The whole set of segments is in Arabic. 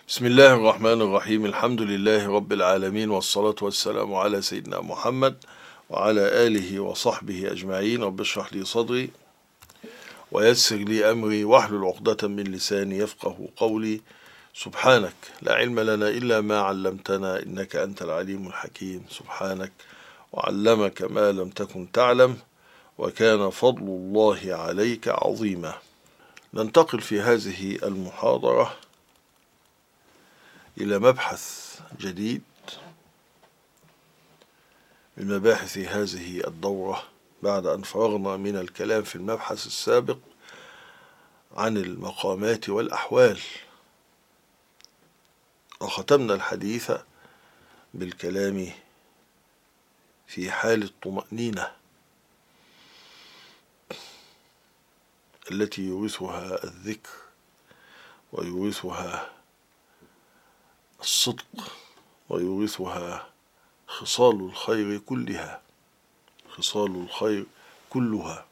بسم الله الرحمن الرحيم. الحمد لله رب العالمين، والصلاة والسلام على سيدنا محمد وعلى آله وصحبه أجمعين. رب اشرح لي صدري ويسر لي أمري واحلل عقدة من لساني يفقه قولي. سبحانك لا علم لنا إلا ما علمتنا، إنك أنت العليم الحكيم. سبحانك وعلمك ما لم تكن تعلم، وكان فضل الله عليك عظيما. ننتقل في هذه المحاضرة إلى مبحث جديد من مباحث هذه الدورة، بعد أن فرغنا من الكلام في المبحث السابق عن المقامات والأحوال، وختمنا الحديث بالكلام في حال الطمأنينة التي يورثها الذكر ويورثها الصدق ويورثها خصال الخير كلها، خصال الخير كلها.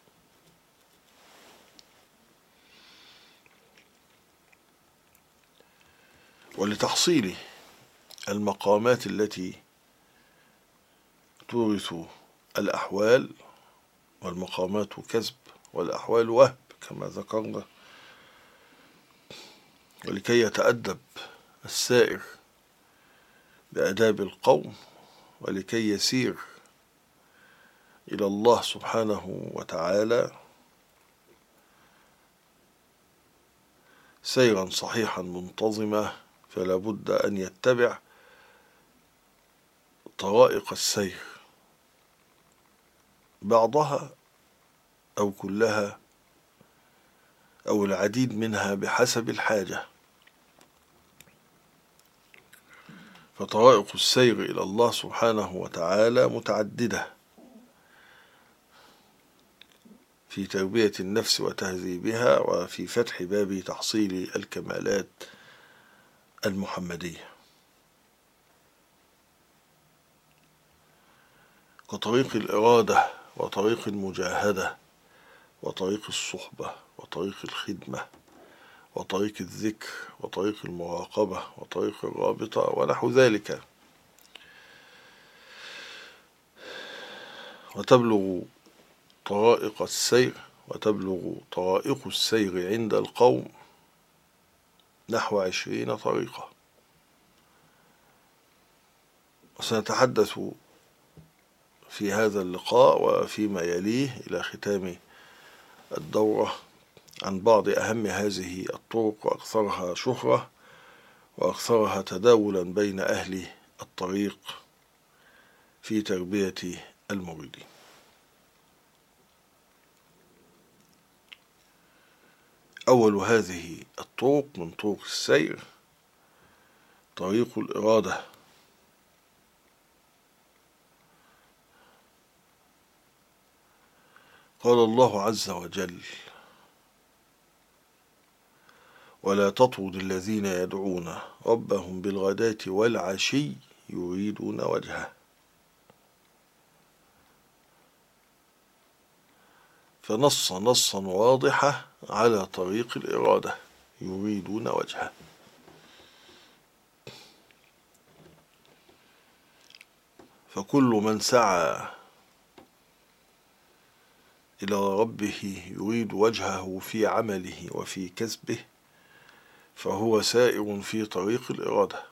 ولتحصيل المقامات التي تورث الأحوال، والمقامات كسب والأحوال وهب كما ذكرنا، ولكي يتأدب السائر بآداب القوم، ولكي يسير إلى الله سبحانه وتعالى سيرا صحيحا منتظما، فلا بد أن يتبع طرائق السير، بعضها أو كلها أو العديد منها بحسب الحاجة. فطرائق السير إلى الله سبحانه وتعالى متعددة في تربية النفس وتهذيبها، وفي فتح باب تحصيل الكمالات المحمدية، كطريق الإرادة وطريق المجاهدة وطريق الصحبة وطريق الخدمة وطريق الذكر وطريق المراقبة وطريق الرابطة ونحو ذلك. وتبلغ طرائق السير عند القوم نحو 20 طريقة. وسنتحدث في هذا اللقاء وفيما يليه إلى ختام الدورة عن بعض أهم هذه الطرق وأكثرها شهرة وأكثرها تداولا بين أهل الطريق في تربية المريدين. أول هذه الطرق من طرق السير طريق الإرادة. قال الله عز وجل: ولا تطرد الذين يدعون ربهم بالغداة والعشي يريدون وجهه. فنص نصا واضحا على طريق الإرادة، يريدون وجهه. فكل من سعى إلى ربه يريد وجهه في عمله وفي كسبه فهو سائر في طريق الإرادة.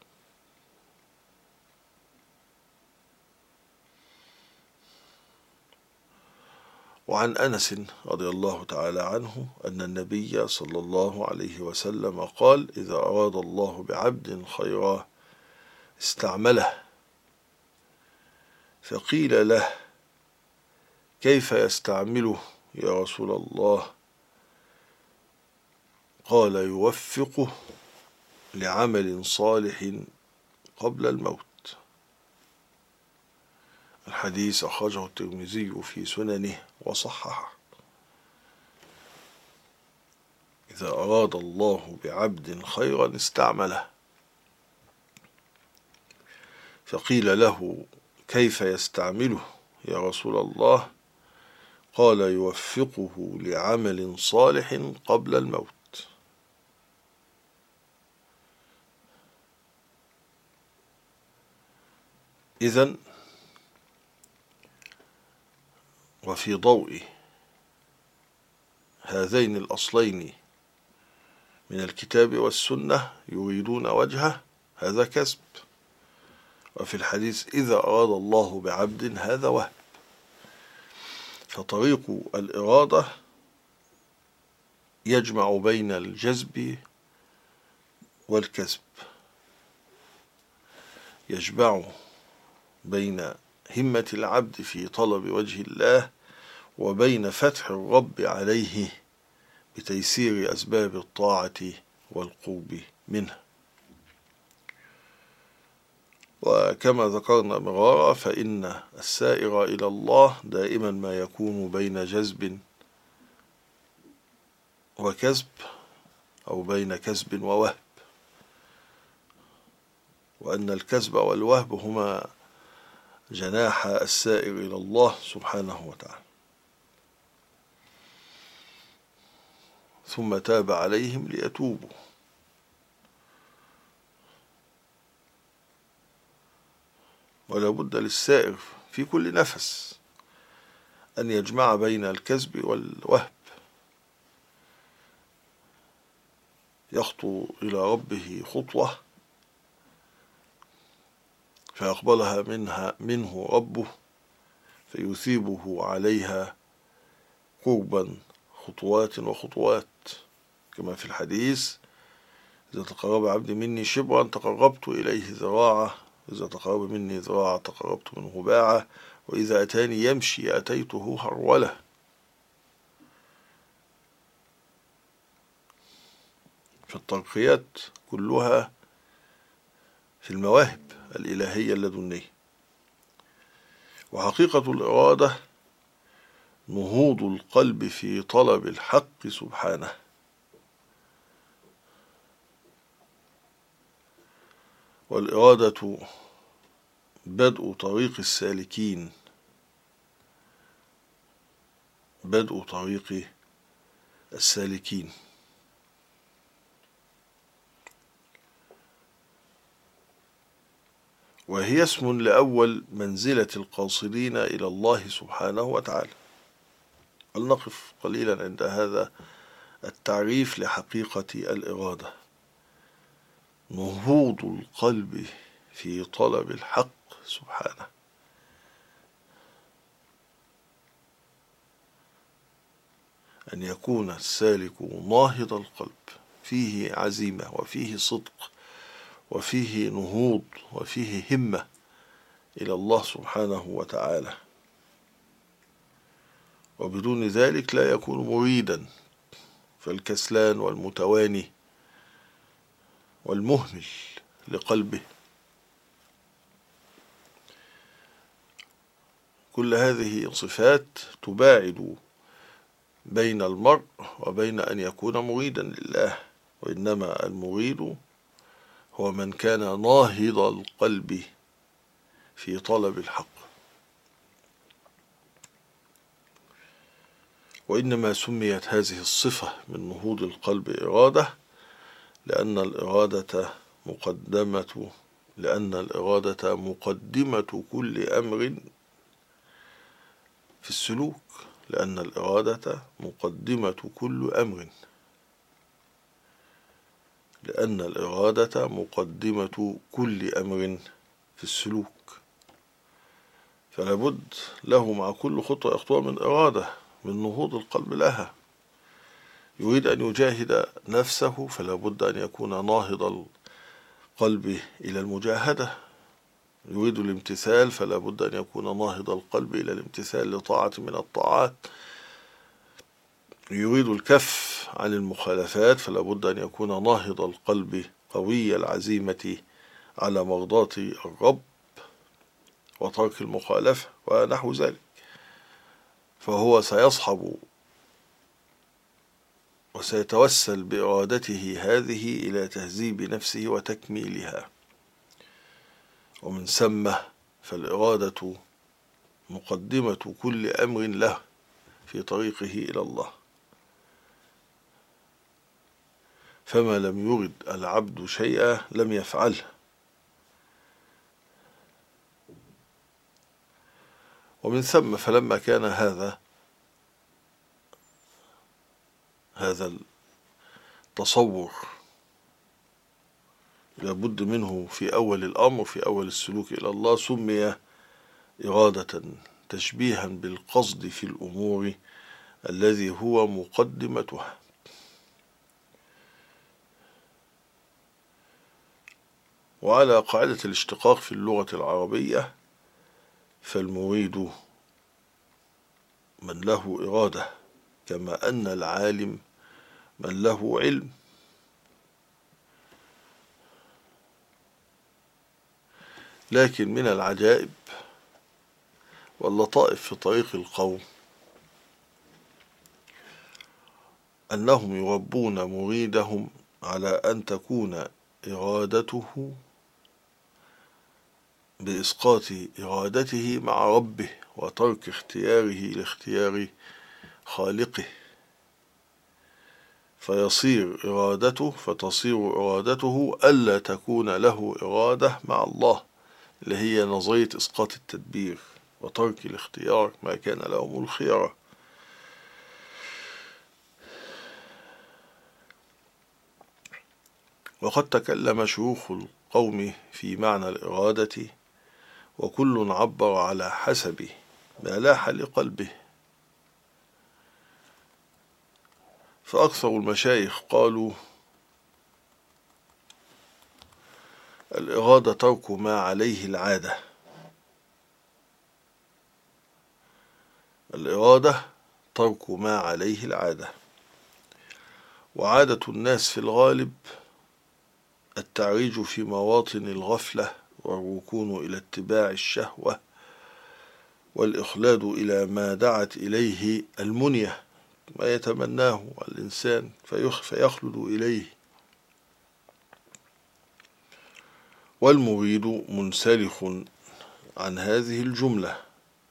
وعن أنس رضي الله تعالى عنه أن النبي صلى الله عليه وسلم قال: إذا أراد الله بعبد خيرا استعمله، فقيل له: كيف يستعمله يا رسول الله؟ قال: يوفقه لعمل صالح قبل الموت. الحديث أخرجه الترمذي في سننه وصححه. إذا أراد الله بعبد خيرا استعمله، فقيل له: كيف يستعمله يا رسول الله؟ قال: يوفقه لعمل صالح قبل الموت. إذن وفي ضوء هذين الأصلين من الكتاب والسنة يريدون وجهه، هذا كسب. وفي الحديث إذا أراد الله بعبد هذا وهب. فطريق الإرادة يجمع بين الجذب والكسب، يجمع بين همة العبد في طلب وجه الله وبين فتح الرب عليه بتيسير أسباب الطاعة والقرب منه. وكما ذكرنا مرارا فإن السائر إلى الله دائما ما يكون بين جذب وكسب أو بين كسب ووهب، وأن الكسب والوهب هما جناح السائر إلى الله سبحانه وتعالى. ثم تاب عليهم ليتوبوا. ولا بد للسائر في كل نفس أن يجمع بين الكسب والوهب، يخطو إلى ربه خطوة فيقبلها منه ربه فيثيبه عليها قربا خطوات وخطوات، كما في الحديث إذا تقرب عبدي مني شبرا تقربت إليه ذراعا، إذا تقرب مني ذراعا تقربت منه باعا، وإذا أتاني يمشي أتيته هرولة. فالترقيات كلها في المواهب الإلهية اللدنية. وحقيقة الإرادة نهوض القلب في طلب الحق سبحانه، والإرادة بدء طريق السالكين، بدء طريق السالكين. وهي اسم لأول منزلة القاصدين إلى الله سبحانه وتعالى. ولنقف قليلا عند هذا التعريف لحقيقة الإرادة: نهوض القلب في طلب الحق سبحانه. أن يكون السالك ناهض القلب، فيه عزيمة وفيه صدق وفيه نهوض وفيه همة إلى الله سبحانه وتعالى، وبدون ذلك لا يكون مريدا. فالكسلان والمتواني والمهمل لقلبه، كل هذه صفات تباعد بين المرء وبين أن يكون مريدا لله. وإنما المريد هو من كان ناهض القلب في طلب الحق. وإنما سميت هذه الصفة من نهوض القلب إرادة لأن الإرادة مقدمة كل أمر في السلوك، لأن الإرادة مقدمة كل أمر، لأن الإرادة مقدمة كل أمر في السلوك. فلا بد له مع كل خطوة يخطوها من إرادة، من نهوض القلب لها. يريد أن يجاهد نفسه فلا بد أن يكون ناهض القلب إلى المجاهدة. يريد الامتثال فلا بد أن يكون ناهض القلب إلى الامتثال لطاعة من الطاعات. يريد الكف عن المخالفات فلا بد أن يكون ناهض القلب قوي العزيمة على مرضاة الرب وترك المخالفة ونحو ذلك. فهو سيصحب وسيتوسل بإرادته هذه إلى تهذيب نفسه وتكميلها. ومن ثم فالإرادة مقدمة كل أمر له في طريقه إلى الله. فما لم يرد العبد شيئا لم يفعله. ومن ثم فلما كان هذا التصور لابد منه في أول الأمر، في أول السلوك إلى الله، سمي إرادة تشبيها بالقصد في الأمور الذي هو مقدمتها. وعلى قاعدة الاشتقاق في اللغة العربية، فالمريد من له إرادة، كما أن العالم من له علم. لكن من العجائب واللطائف في طريق القوم أنهم يربون مريدهم على أن تكون إرادته بإسقاط إرادته مع ربه وترك اختياره لاختيار خالقه، فتصير إرادته ألا تكون له إرادة مع الله، اللي هي نظرية إسقاط التدبير وترك الاختيار ما كان لهم الخيار. وقد تكلم شيوخ القوم في معنى الإرادة، وكل عبر على حسب ما لاح لقلبه. فأكثر المشايخ قالوا: الإرادة ترك ما عليه العادة. الإرادة ترك ما عليه العادة، وعادة الناس في الغالب التعريج في مواطن الغفلة والركون إلى اتباع الشهوة والإخلاد إلى ما دعت إليه المنية، ما يتمناه الإنسان فيخلد إليه. والمريد منسلخ عن هذه الجملة.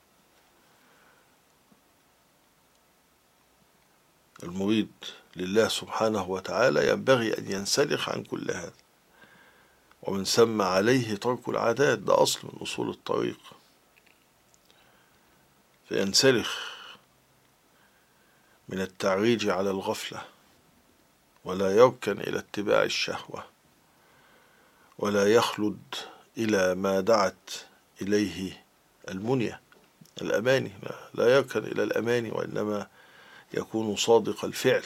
المريد لله سبحانه وتعالى ينبغي أن ينسلخ عن كل هذا، ومن ثم عليه ترك العادات، ده أصل من أصول الطريق. فينسلخ من التعريج على الغفلة، ولا يركن إلى اتباع الشهوة، ولا يخلد إلى ما دعت إليه المنية الأماني، لا يركن إلى الأماني، وإنما يكون صادق الفعل.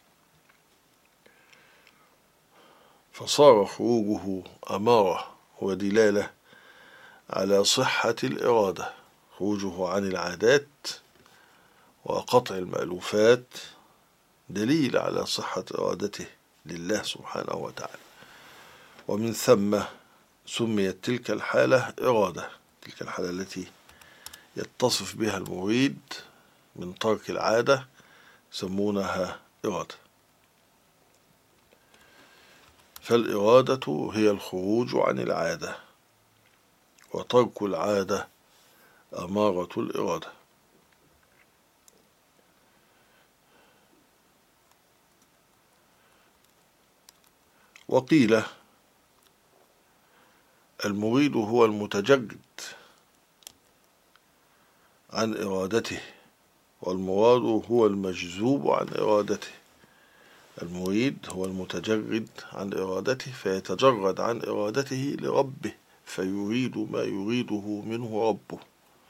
فصار خروجه أمارة ودلالة على صحة الإرادة، خروجه عن العادات وقطع المألوفات دليل على صحة إرادته لله سبحانه وتعالى. ومن ثم سميت تلك الحالة إرادة، تلك الحالة التي يتصف بها المريد من ترك العادة يسمونها إرادة. فالإرادة هي الخروج عن العادة، وترك العادة أمارة الإرادة. وقيل المريد هو المتجرد عن إرادته، والمراد هو المجذوب عن إرادته. المريد هو المتجرد عن إرادته، فيتجرد عن إرادته لربه، فيريد ما يريده منه ربه،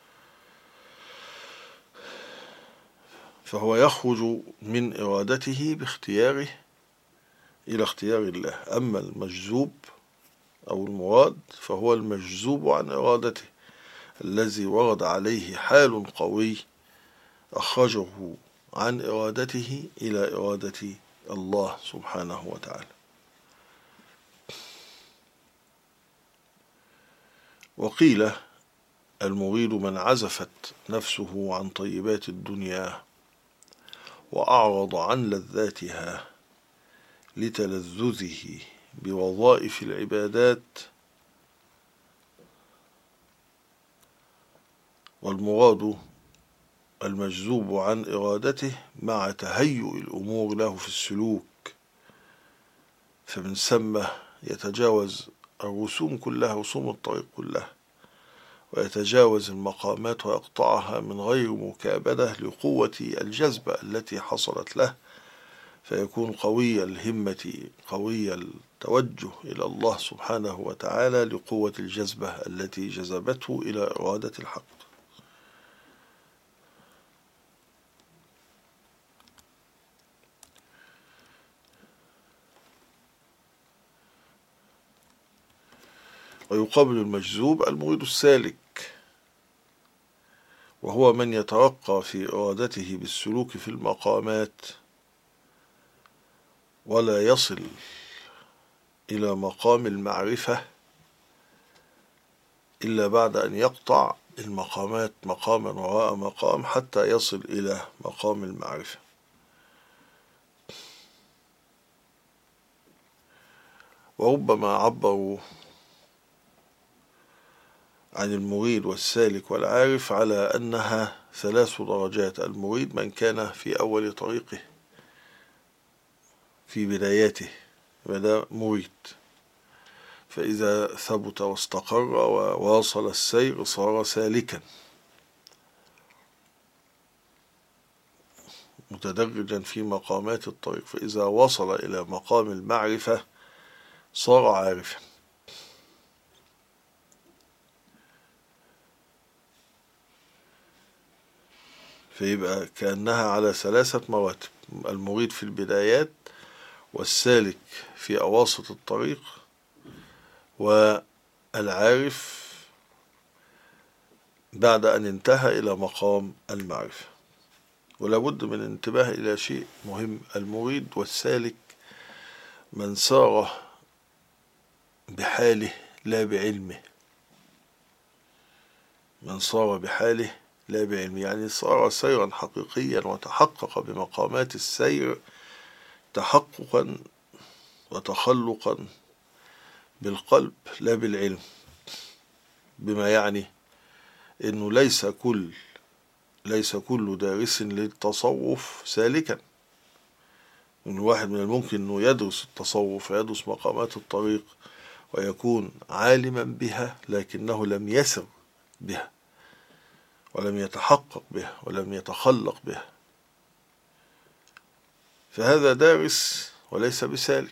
فهو يخرج من إرادته باختياره إلى اختيار الله. أما المجذوب أو المراد فهو المجذوب عن إرادته، الذي ورد عليه حال قوي أخرجه عن إرادته إلى إرادة الله سبحانه وتعالى. وقيل المريد من عزفت نفسه عن طيبات الدنيا وأعرض عن لذاتها لتلذذه بوظائف العبادات، والمراد المجذوب عن إرادته مع تهيؤ الأمور له في السلوك، فمن ثم يتجاوز الرسوم كلها، رسوم الطريق كلها، ويتجاوز المقامات ويقطعها من غير مكابدة لقوة الجذبة التي حصلت له، فيكون قوي الهمة قوي التوجه إلى الله سبحانه وتعالى لقوة الجذبة التي جذبته إلى إرادة الحق. ويقابل المجذوب المريد السالك، وهو من يترقى في إرادته بالسلوك في المقامات ولا يصل إلى مقام المعرفة إلا بعد أن يقطع المقامات مقاما وراء مقام حتى يصل إلى مقام المعرفة. وربما عبروا عن المريد والسالك والعارف على أنها 3 درجات. المريد من كان في أول طريقه في بداياته، بدأ مريد، فإذا ثبت واستقر وواصل السير صار سالكا متدرجا في مقامات الطريق، فإذا وصل إلى مقام المعرفة صار عارفا. فيبقى كأنها على 3 مراتب: المريد في البدايات، والسالك في أواسط الطريق، والعارف بعد أن انتهى إلى مقام المعرفة. ولا بد من الانتباه إلى شيء مهم: المريد والسالك من سار بحاله لا بعلمه، من صار بحاله لا بعلمه، يعني صار سيرا حقيقيا وتحقق بمقامات السير تحققا وتخلقا بالقلب لا بالعلم، بما يعني انه ليس كل دارس للتصوف سالكا. من واحد من الممكن انه يدرس التصوف ويدرس مقامات الطريق ويكون عالما بها، لكنه لم يسر بها ولم يتحقق بها ولم يتخلق بها، فهذا دارس وليس بسالك.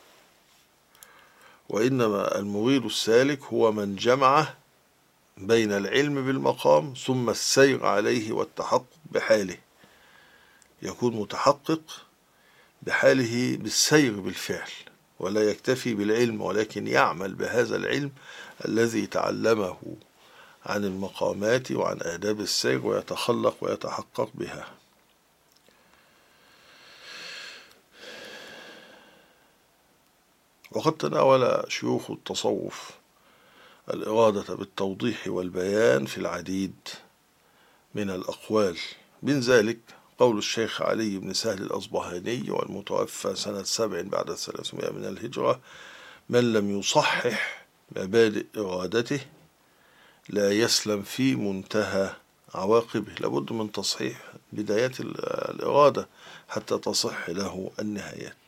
وإنما المريد السالك هو من جمع بين العلم بالمقام ثم السير عليه والتحقق بحاله، يكون متحقق بحاله بالسير بالفعل، ولا يكتفي بالعلم ولكن يعمل بهذا العلم الذي تعلمه عن المقامات وعن آداب السير ويتخلق ويتحقق بها. وقد تناول شيوخ التصوف الإرادة بالتوضيح والبيان في العديد من الأقوال، من ذلك قول الشيخ علي بن سهل الأصبهاني والمتوفى سنة 7 بعد 300 من الهجرة: من لم يصحح مبادئ إرادته لا يسلم في منتهى عواقبه. لابد من تصحيح بدايات الإرادة حتى تصح له النهايات.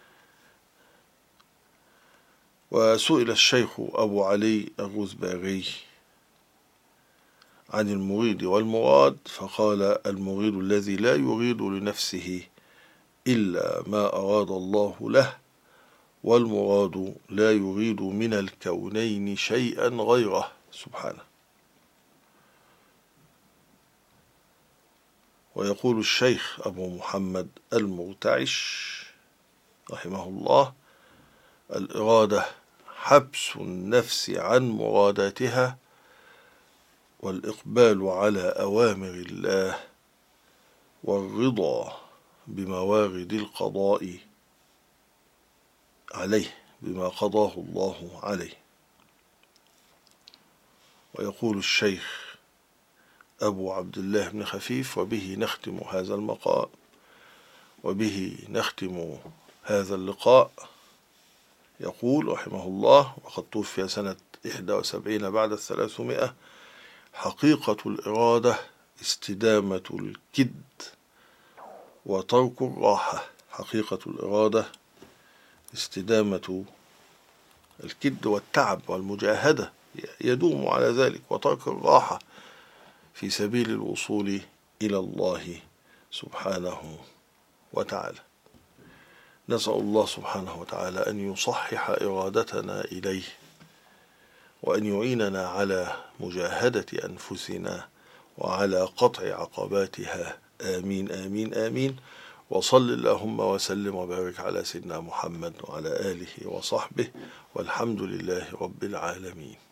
وسئل الشيخ أبو علي الروذباري عن المريد والمراد فقال: المريد الذي لا يريد لنفسه إلا ما أراد الله له، والمراد لا يريد من الكونين شيئا غيره سبحانه. ويقول الشيخ أبو محمد المرتعش رحمه الله: الإرادة حبس النفس عن مراداتها والإقبال على أوامر الله والرضا بموارد القضاء عليه بما قضاه الله عليه. ويقول الشيخ أبو عبد الله بن خفيف، وبه نختم هذا المقام وبه نختم هذا اللقاء، يقول رحمه الله: وقد توفي سنة 71 بعد 300: حقيقة الإرادة استدامة الكد وترك الراحة. حقيقة الإرادة استدامة الكد والتعب والمجاهدة يدوم على ذلك، وترك الراحة في سبيل الوصول إلى الله سبحانه وتعالى. نسأل الله سبحانه وتعالى أن يصحح إرادتنا إليه، وأن يعيننا على مجاهدة أنفسنا وعلى قطع عقباتها. آمين آمين آمين. وصل اللهم وسلم وبارك على سيدنا محمد وعلى آله وصحبه، والحمد لله رب العالمين.